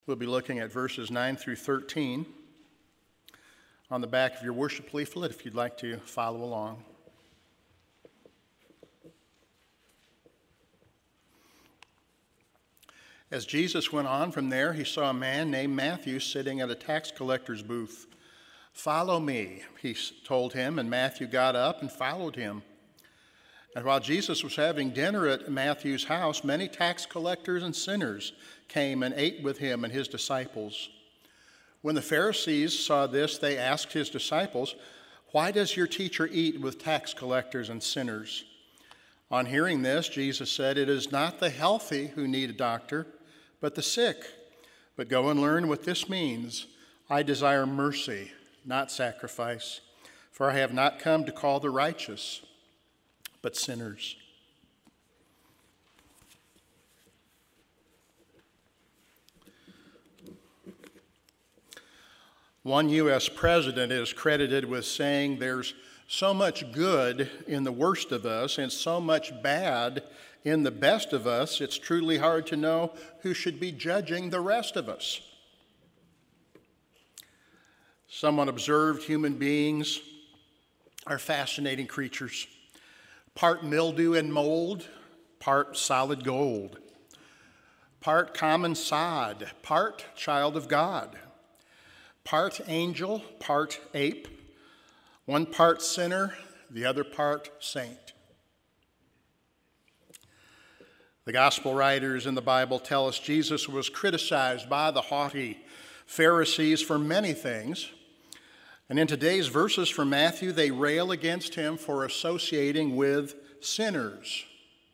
We'll be looking at verses 9 through 13 on the back of your worship leaflet if you'd like to follow along. As Jesus went on from there, he saw a man named Matthew sitting at a tax collector's booth. "Follow me," he told him, and Matthew got up and followed him. And while Jesus was having dinner at Matthew's house, many tax collectors and sinners came and ate with him and his disciples. When the Pharisees saw this, they asked his disciples, "Why does your teacher eat with tax collectors and sinners?" On hearing this, Jesus said, "It is not the healthy who need a doctor, but the sick. But go and learn what this means. I desire mercy, not sacrifice, for I have not come to call the righteous, but sinners." One U.S. president is credited with saying there's so much good in the worst of us and so much bad in the best of us, it's truly hard to know who should be judging the rest of us. Someone observed human beings are fascinating creatures. Part mildew and mold, part solid gold, part common sod, part child of God, part angel, part ape, one part sinner, the other part saint. The gospel writers in the Bible tell us Jesus was criticized by the haughty Pharisees for many things. And in today's verses from Matthew, they rail against him for associating with sinners.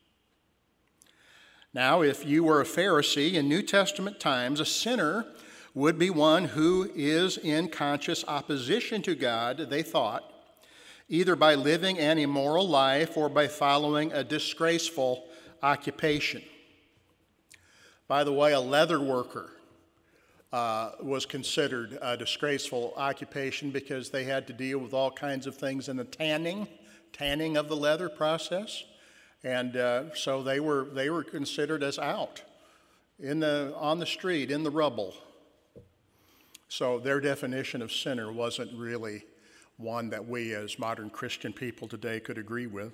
Now, if you were a Pharisee in New Testament times, a sinner would be one who is in conscious opposition to God, they thought, either by living an immoral life or by following a disgraceful occupation. By the way, a leather worker was considered a disgraceful occupation because they had to deal with all kinds of things in the tanning of the leather process, and so they were considered as out on the street in the rubble. So their definition of sinner wasn't really one that we as modern Christian people today could agree with.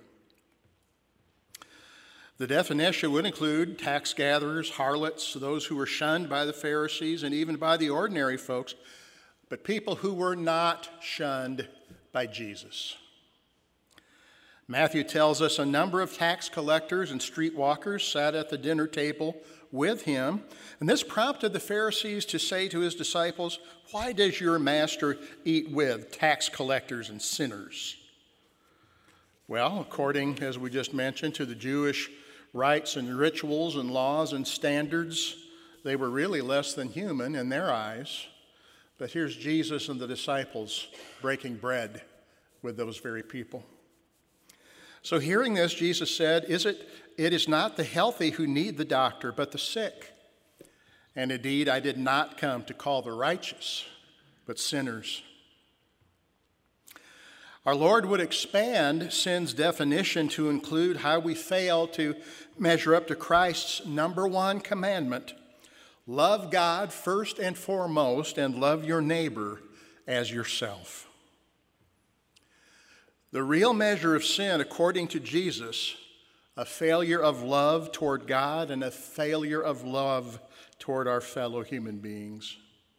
The definition would include tax gatherers, harlots, those who were shunned by the Pharisees and even by the ordinary folks, but people who were not shunned by Jesus. Matthew tells us a number of tax collectors and streetwalkers sat at the dinner table with him, and this prompted the Pharisees to say to his disciples, "Why does your master eat with tax collectors and sinners?" Well, according, as we just mentioned, to the Jewish rites and rituals and laws and standards, they were really less than human in their eyes. But here's Jesus and the disciples breaking bread with those very people. So hearing this, Jesus said, It is not the healthy who need the doctor, but the sick. And indeed, I did not come to call the righteous, but sinners." Our Lord would expand sin's definition to include how we fail to measure up to Christ's number one commandment: love God first and foremost, and love your neighbor as yourself. The real measure of sin, according to Jesus, a failure of love toward God and a failure of love toward our fellow human beings.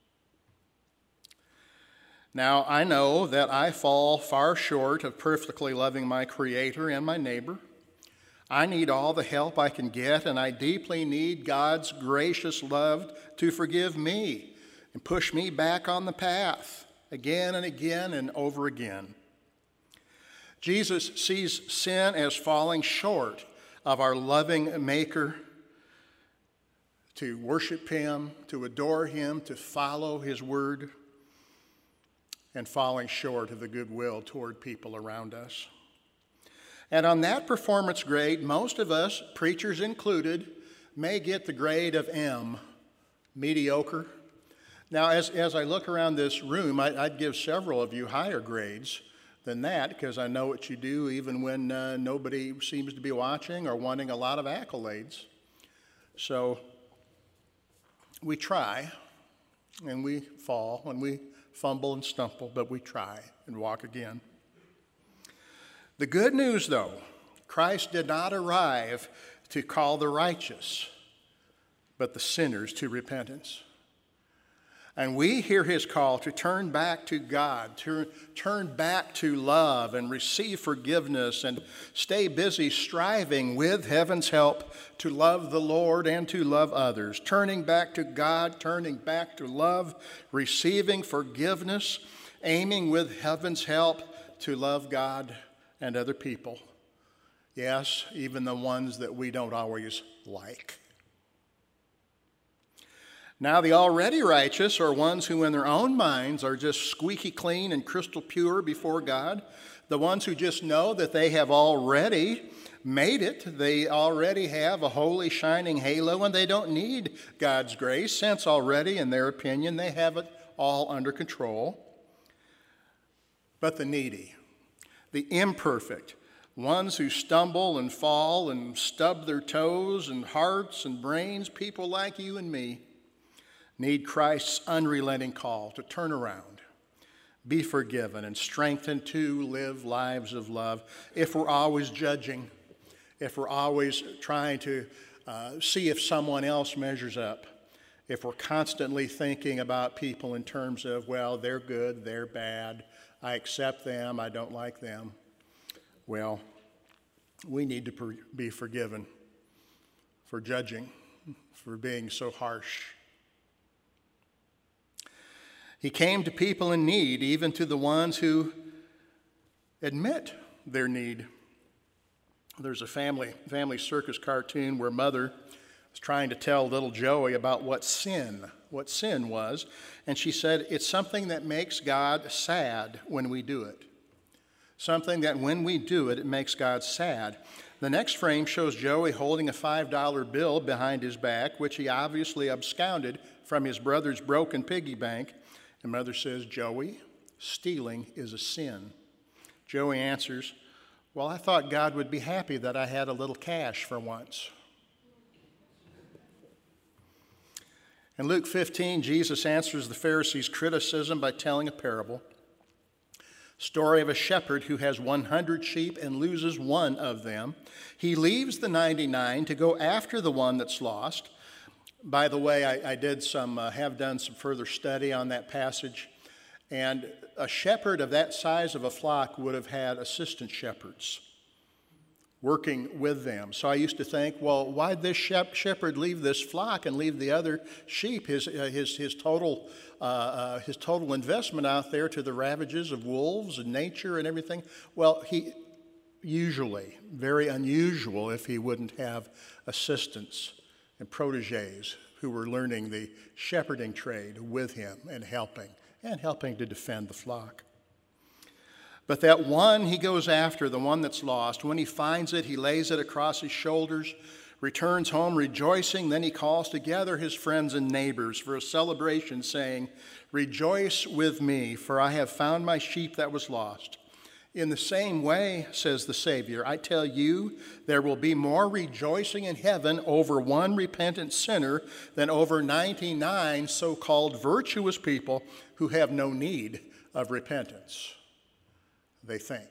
Now, I know that I fall far short of perfectly loving my Creator and my neighbor. I need all the help I can get, and I deeply need God's gracious love to forgive me and push me back on the path again and again and over again. Jesus sees sin as falling short of our loving Maker. To worship Him, to adore Him, to follow His word, and falling short of the goodwill toward people around us. And on that performance grade, most of us, preachers included, may get the grade of M, mediocre. Now, as I look around this room, I'd give several of you higher grades than that, because I know what you do even when nobody seems to be watching or wanting a lot of accolades. So we try. and we fall, and we fumble and stumble, but we try and walk again. The good news, though, Christ did not arrive to call the righteous, but the sinners to repentance. And we hear his call to turn back to God, to turn back to love and receive forgiveness and stay busy striving with heaven's help to love the Lord and to love others. Turning back to God, turning back to love, receiving forgiveness, aiming with heaven's help to love God and other people. Yes, even the ones that we don't always like. Now, the already righteous are ones who in their own minds are just squeaky clean and crystal pure before God. The ones who just know that they have already made it. They already have a holy shining halo and they don't need God's grace, since already, in their opinion, they have it all under control. But the needy, the imperfect, ones who stumble and fall and stub their toes and hearts and brains, people like you and me, need Christ's unrelenting call to turn around, be forgiven, and strengthened to live lives of love. If we're always judging, if we're always trying to see if someone else measures up, if we're constantly thinking about people in terms of, well, they're good, they're bad, I accept them, I don't like them, well, we need to be forgiven for judging, for being so harsh. He came to people in need, even to the ones who admit their need. There's a family circus cartoon where Mother was trying to tell little Joey about what sin was, and she said, it's something that makes God sad when we do it. Something that when we do it, it makes God sad. The next frame shows Joey holding a $5 bill behind his back, which he obviously absconded from his brother's broken piggy bank. And Mother says, Joey, stealing is a sin. Joey answers, well, I thought God would be happy that I had a little cash for once. In Luke 15, Jesus answers the Pharisees' criticism by telling a parable. Story of a shepherd who has 100 sheep and loses one of them. He leaves the 99 to go after the one that's lost. By the way, I have done some further study on that passage, and a shepherd of that size of a flock would have had assistant shepherds working with them. So I used to think, well, why'd this shepherd leave this flock and leave the other sheep, his total investment out there to the ravages of wolves and nature and everything? Well, he usually, very unusual if he wouldn't have assistants and protégés who were learning the shepherding trade with him and helping to defend the flock. But that one he goes after, the one that's lost, when he finds it, he lays it across his shoulders, returns home rejoicing. Then he calls together his friends and neighbors for a celebration, saying, rejoice with me, for I have found my sheep that was lost. In the same way, says the Savior, I tell you, there will be more rejoicing in heaven over one repentant sinner than over 99 so-called virtuous people who have no need of repentance, they think.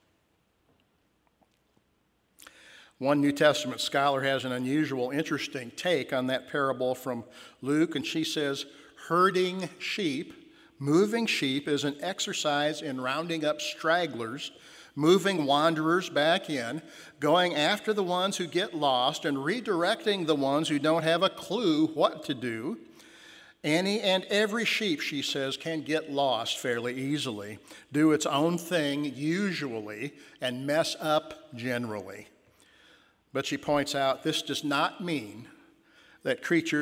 One New Testament scholar has an unusual, interesting take on that parable from Luke, and she says, herding sheep, moving sheep is an exercise in rounding up stragglers, moving wanderers back in, going after the ones who get lost, and redirecting the ones who don't have a clue what to do. Any and every sheep, she says, can get lost fairly easily, do its own thing usually, and mess up generally. But she points out this does not mean that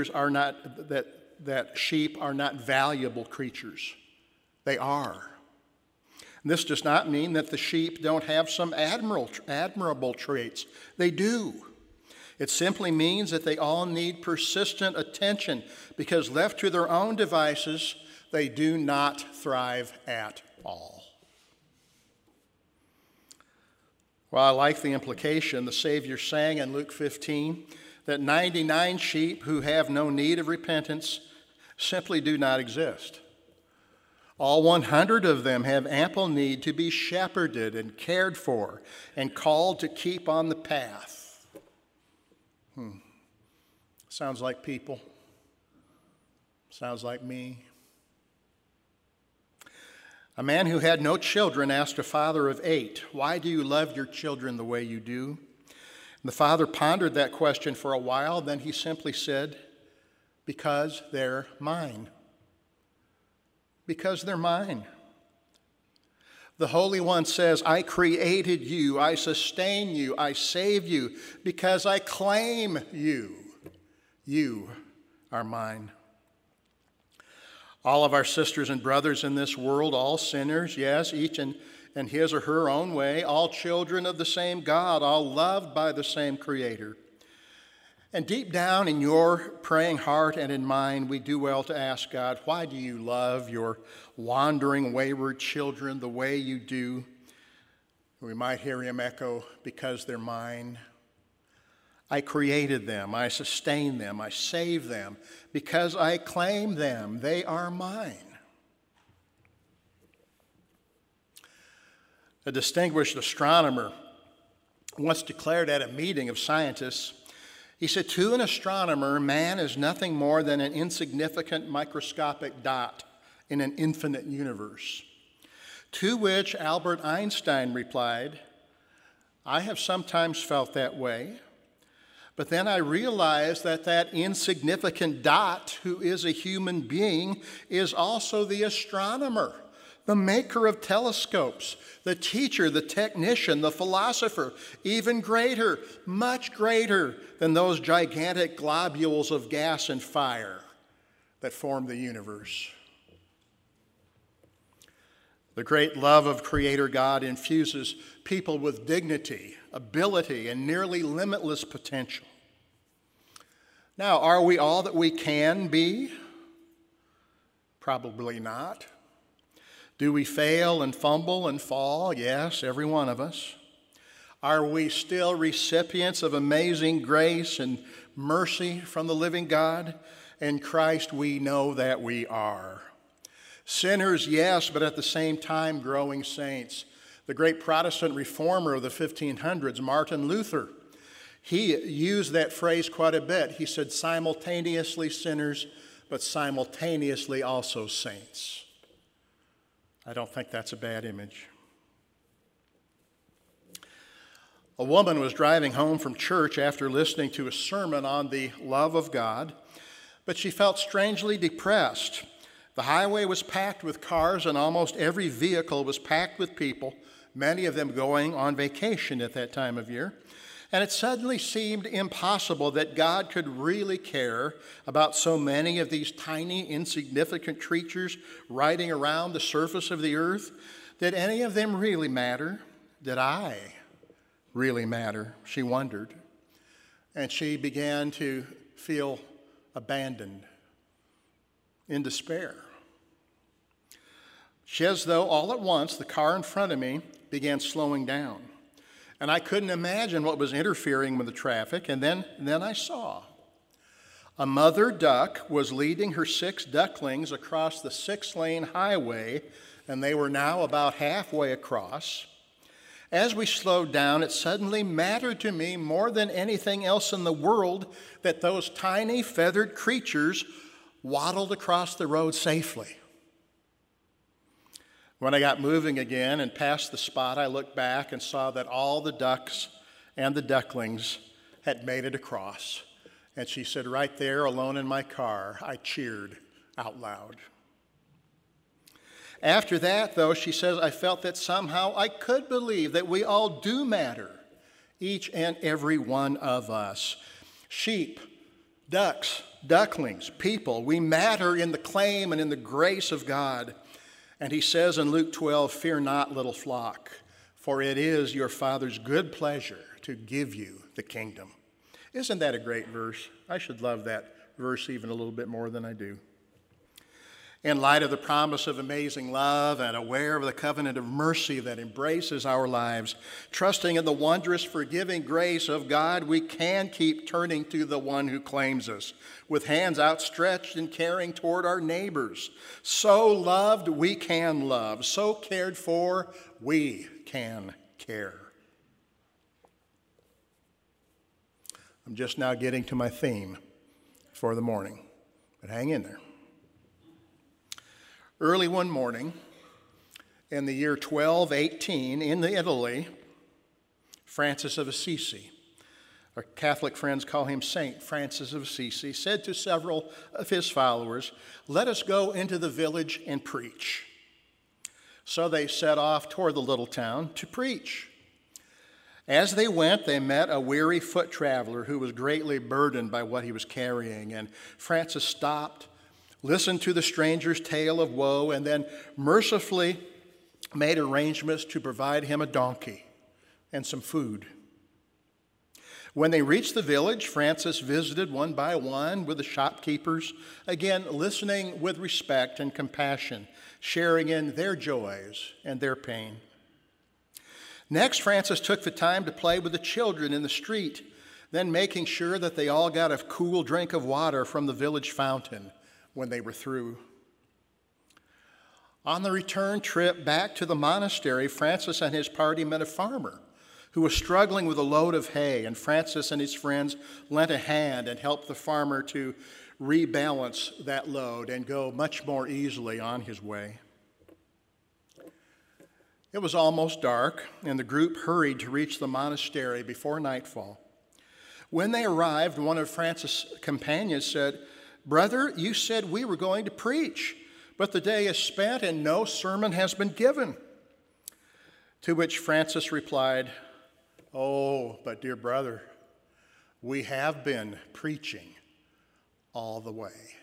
that sheep are not valuable creatures. They are. This does not mean that the sheep don't have some admirable traits. They do. It simply means that they all need persistent attention because left to their own devices, they do not thrive at all. Well, I like the implication the Savior sang in Luke 15 that 99 sheep who have no need of repentance simply do not exist. All 100 of them have ample need to be shepherded and cared for and called to keep on the path. Sounds like people. Sounds like me. A man who had no children asked a father of 8, "Why do you love your children the way you do?" And the father pondered that question for a while, then he simply said, "Because they're mine. Because they're mine." The Holy One says, "I created you, I sustain you, I save you, because I claim you. You are mine." All of our sisters and brothers in this world, all sinners, yes, each in his or her own way, all children of the same God, all loved by the same Creator. And deep down in your praying heart and in mine, we do well to ask God, why do you love your wandering, wayward children the way you do? We might hear him echo, "Because they're mine. I created them, I sustain them, I save them, because I claim them, they are mine." A distinguished astronomer once declared at a meeting of scientists, he said, "To an astronomer, man is nothing more than an insignificant microscopic dot in an infinite universe." To which Albert Einstein replied, "I have sometimes felt that way. But then I realized that that insignificant dot, who is a human being, is also the astronomer, the maker of telescopes, the teacher, the technician, the philosopher, even greater, much greater than those gigantic globules of gas and fire that form the universe." The great love of Creator God infuses people with dignity, ability, and nearly limitless potential. Now, are we all that we can be? Probably not. Do we fail and fumble and fall? Yes, every one of us. Are we still recipients of amazing grace and mercy from the living God? In Christ, we know that we are. Sinners, yes, but at the same time, growing saints. The great Protestant reformer of the 1500s, Martin Luther, he used that phrase quite a bit. He said, simultaneously sinners, but simultaneously also saints. I don't think that's a bad image. A woman was driving home from church after listening to a sermon on the love of God, but she felt strangely depressed. The highway was packed with cars, and almost every vehicle was packed with people, many of them going on vacation at that time of year. And it suddenly seemed impossible that God could really care about so many of these tiny, insignificant creatures riding around the surface of the earth. Did any of them really matter? Did I really matter? She wondered. And she began to feel abandoned, in despair. She, as though all at once the car in front of me began slowing down. And I couldn't imagine what was interfering with the traffic. And then I saw a mother duck was leading her 6 ducklings across the 6-lane highway, and they were now about halfway across. As we slowed down, it suddenly mattered to me more than anything else in the world that those tiny feathered creatures waddled across the road safely. When I got moving again and passed the spot, I looked back and saw that all the ducks and the ducklings had made it across. And she said, right there, alone in my car, I cheered out loud. After that, though, she says, I felt that somehow I could believe that we all do matter, each and every one of us. Sheep, ducks, ducklings, people, we matter in the claim and in the grace of God. And he says in Luke 12, fear not, little flock, for it is your Father's good pleasure to give you the kingdom. Isn't that a great verse? I should love that verse even a little bit more than I do. In light of the promise of amazing love and aware of the covenant of mercy that embraces our lives, trusting in the wondrous forgiving grace of God, we can keep turning to the one who claims us, with hands outstretched and caring toward our neighbors. So loved, we can love. So cared for, we can care. I'm just now getting to my theme for the morning, but hang in there. Early one morning, in the year 1218, in Italy, Francis of Assisi, our Catholic friends call him Saint Francis of Assisi, said to several of his followers, "Let us go into the village and preach." So they set off toward the little town to preach. As they went, they met a weary foot traveler who was greatly burdened by what he was carrying, and Francis stopped, listened to the stranger's tale of woe, and then mercifully made arrangements to provide him a donkey and some food. When they reached the village, Francis visited one by one with the shopkeepers, again listening with respect and compassion, sharing in their joys and their pain. Next, Francis took the time to play with the children in the street, then making sure that they all got a cool drink of water from the village fountain when they were through. On the return trip back to the monastery, Francis and his party met a farmer who was struggling with a load of hay, and Francis and his friends lent a hand and helped the farmer to rebalance that load and go much more easily on his way. It was almost dark, and the group hurried to reach the monastery before nightfall. When they arrived, one of Francis' companions said, "Brother, you said we were going to preach, but the day is spent and no sermon has been given." To which Francis replied, "Oh, but dear brother, we have been preaching all the way."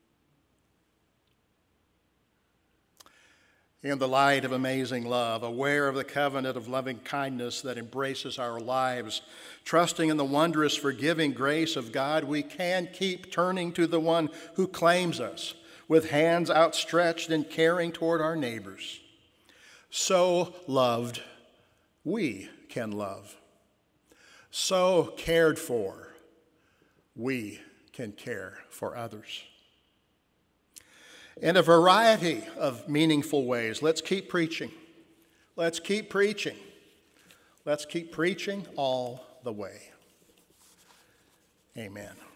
In the light of amazing love, aware of the covenant of loving kindness that embraces our lives, trusting in the wondrous forgiving grace of God, we can keep turning to the one who claims us, with hands outstretched and caring toward our neighbors. So loved, we can love. So cared for, we can care for others. In a variety of meaningful ways, let's keep preaching. Let's keep preaching. Let's keep preaching all the way. Amen.